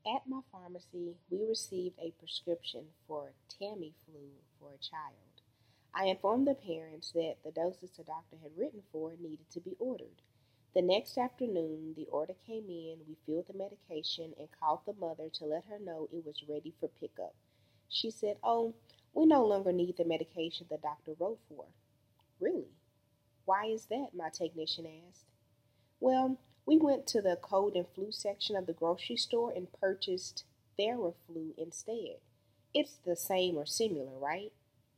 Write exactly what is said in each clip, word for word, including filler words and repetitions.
At my pharmacy, we received a prescription for Tamiflu for a child. I informed the parents that the doses the doctor had written for needed to be ordered. The next afternoon, the order came in, we filled the medication, and called the mother to let her know it was ready for pickup. She said, "Oh, we no longer need the medication the doctor wrote for." "Really? Why is that?" my technician asked. "Well, we went to the cold and flu section of the grocery store and purchased Theraflu instead. It's the same or similar, right?"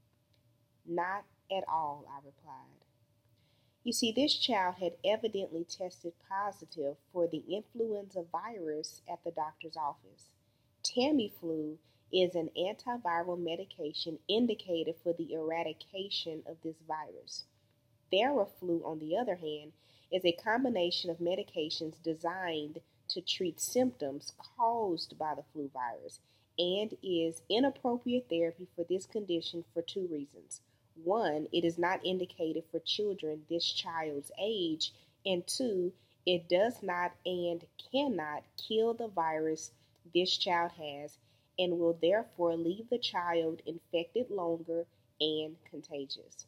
"Not at all," I replied. You see, this child had evidently tested positive for the influenza virus at the doctor's office. Tamiflu is an antiviral medication indicated for the eradication of this virus. Theraflu, on the other hand, is a combination of medications designed to treat symptoms caused by the flu virus and is inappropriate therapy for this condition for two reasons. One, it is not indicated for children this child's age, and two, it does not and cannot kill the virus this child has and will therefore leave the child infected longer and contagious.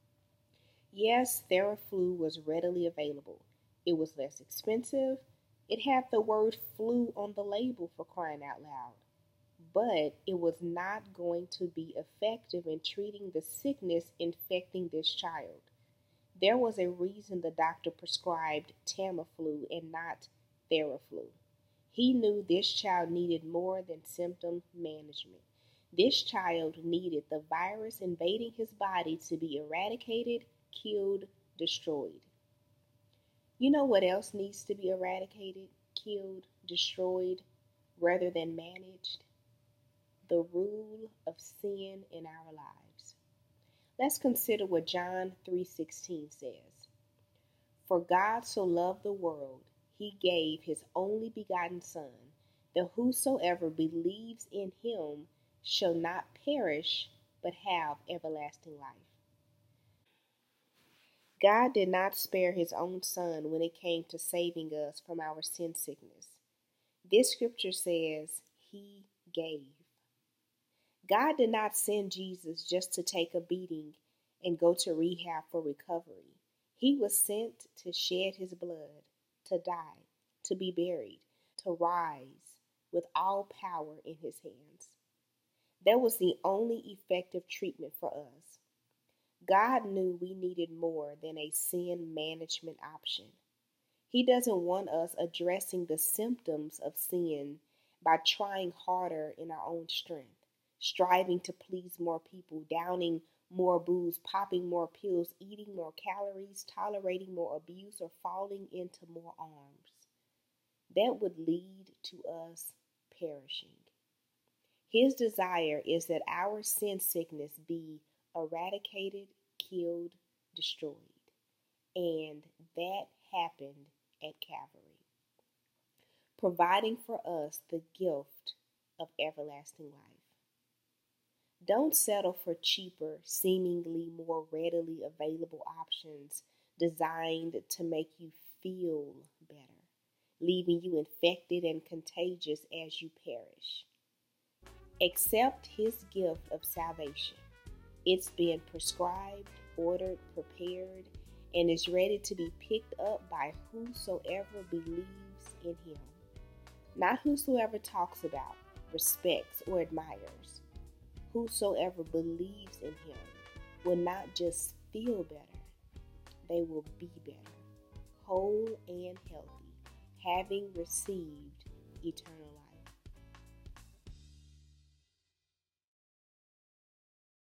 Yes, Theraflu was readily available. It was less expensive. It had the word flu on the label, for crying out loud. But it was not going to be effective in treating the sickness infecting this child. There was a reason the doctor prescribed Tamiflu and not Theraflu. He knew this child needed more than symptom management. This child needed the virus invading his body to be eradicated, killed, destroyed. You know what else needs to be eradicated, killed, destroyed, rather than managed? The rule of sin in our lives. Let's consider what John three sixteen says. "For God so loved the world, he gave his only begotten Son, that whosoever believes in him shall not perish, but have everlasting life." God did not spare his own Son when it came to saving us from our sin sickness. This scripture says he gave. God did not send Jesus just to take a beating and go to rehab for recovery. He was sent to shed his blood, to die, to be buried, to rise with all power in his hands. That was the only effective treatment for us. God knew we needed more than a sin management option. He doesn't want us addressing the symptoms of sin by trying harder in our own strength, striving to please more people, downing more booze, popping more pills, eating more calories, tolerating more abuse, or falling into more arms. That would lead to us perishing. His desire is that our sin sickness be eradicated, killed, destroyed. And that happened at Calvary, providing for us the gift of everlasting life. Don't settle for cheaper, seemingly more readily available options designed to make you feel better, leaving you infected and contagious as you perish. Accept his gift of salvation. It's been prescribed, ordered, prepared, and is ready to be picked up by whosoever believes in him. Not whosoever talks about, respects, or admires. Whosoever believes in him will not just feel better, they will be better, whole and healthy, having received eternal life.